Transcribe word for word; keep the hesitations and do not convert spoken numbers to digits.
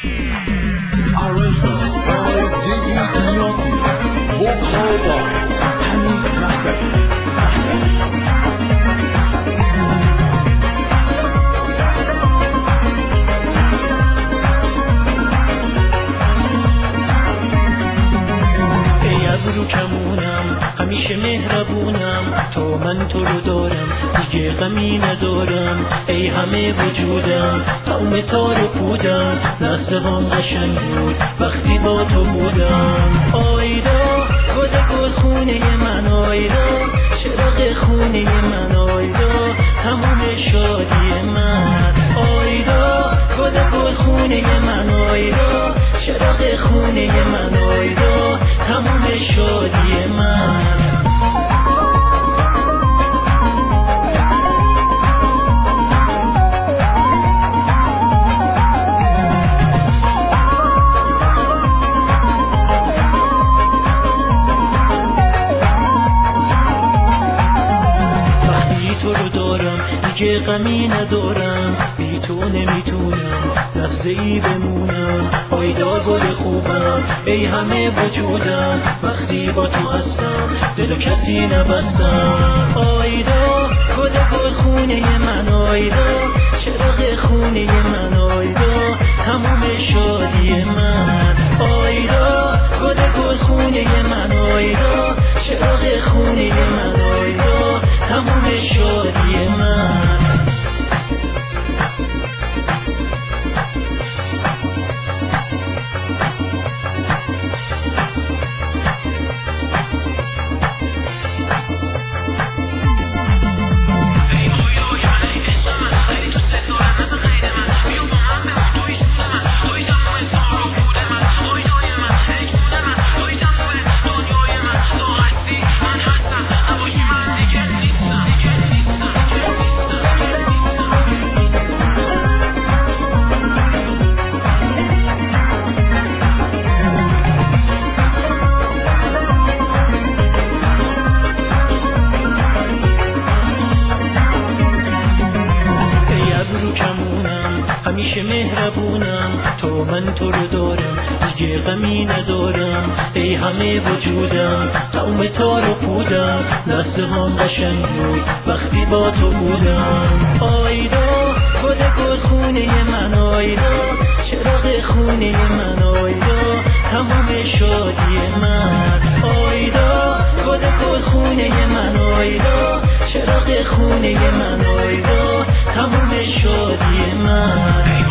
همیشه مهربونم، تو من تو رو دارم، دیگه غمی ندارم. ای همه وجودم، تمام تار بودم، نصفم قشنگ بود وقتی با تو بودم. آیدا گل گل خونه من، آیدا چراغ خونه من، آیدا تمام شادی من. آیدا گل گل خونه من، آیدا چراغ خونه من، آیدا تمام شادی من. وقتی تو رو دارم دیگه غمی ندارم، بی تو نمیتونم لحظه ای بمونم. آیدا گل خوبم، ای همه وجودم، وقتی با تو هستم دل کسی نبستم. آیدا گل گل خونه من، آیدا چراغ خونه من، آیدا تمام شادی من. آیدا گل گل خونه من، آیدا چراغ خونه من، آیدا تمام شادی من. همیشه مهربونم، تو من تو رو دارم، دیگه غمی ندارم. ای همه وجودم، تمام تار بودم، نصفم قشنگ بود وقتی با تو بودم. آیدا گل گل خونه من، آیدا چراغ خونه من، آیدا تمام شادی من. آیدا گل گل خونه من، آیدا چراغ خونه من، آیدا تمام شادی من.